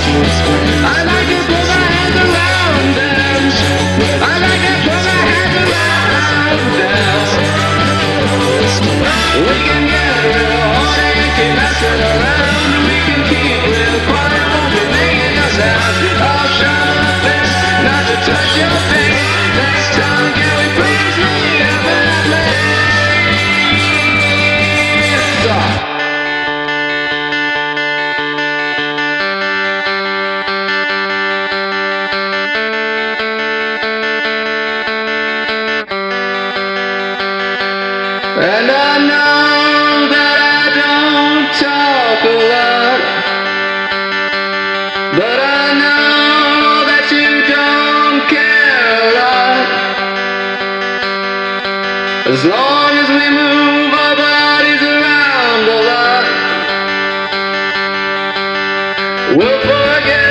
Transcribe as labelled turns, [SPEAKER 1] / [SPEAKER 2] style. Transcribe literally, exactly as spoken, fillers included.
[SPEAKER 1] I like it put my hands around them. I like it put my hands around them. We can get real heartache and mess it around. We can keep real quiet, won't be making a sound. I'll shut up this, not to touch your face. Next time, can we please meet up in that place? Stop. And I know that I don't talk a lot, but I know that you don't care a lot. As long as we move our bodies around a lot, we'll forget